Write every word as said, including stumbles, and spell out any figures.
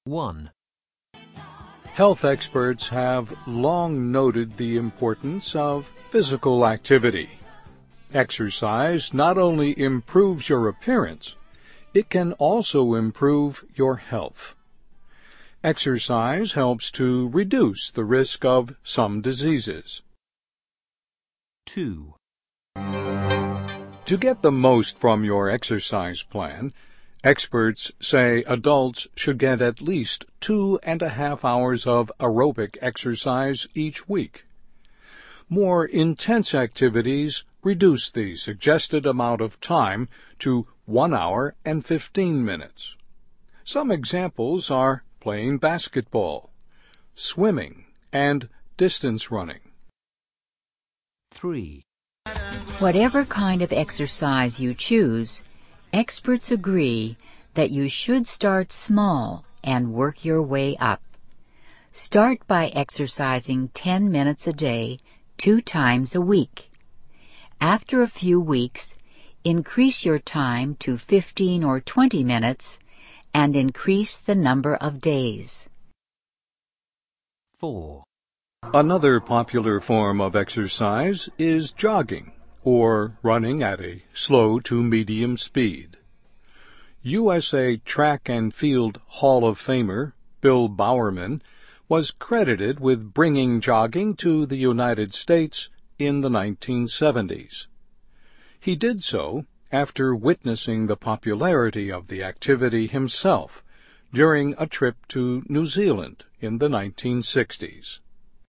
one. Health experts have long noted the importance of physical activity. Exercise not only improves your appearance, it can also improve your health. Exercise helps to reduce the risk of some diseases. two. To get the most from your exercise plan, experts say adults should get at least two and a half hours of aerobic exercise each week. More intense activities reduce the suggested amount of time to one hour and fifteen minutes. Some examples are playing basketball, swimming, and distance running. three. Whatever kind of exercise you choose, experts agree that you should start small and work your way up. Start by exercising ten minutes a day, two times a week. After a few weeks, increase your time to fifteen or twenty minutes and increase the number of days. four. Another popular form of exercise is jogging, or running at a slow to medium speed. U S A Track and Field Hall of Famer Bill Bowerman was credited with bringing jogging to the United States in the nineteen seventies. He did so after witnessing the popularity of the activity himself during a trip to New Zealand in the nineteen sixties.